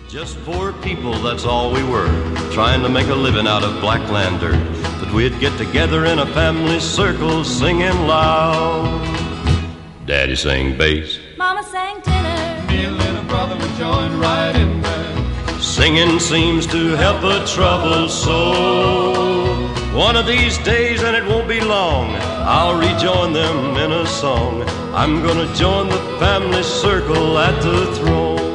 Just poor people, that's all we were, trying to make a living out of Blacklander. But we'd get together in a family circle, singing loud. Daddy sang bass, Mama sang tenor, me and little brother would join right in there. Singing seems to help a troubled soul. One of these days, and it won't be long, I'll rejoin them in a song. I'm gonna join the family circle at the throne.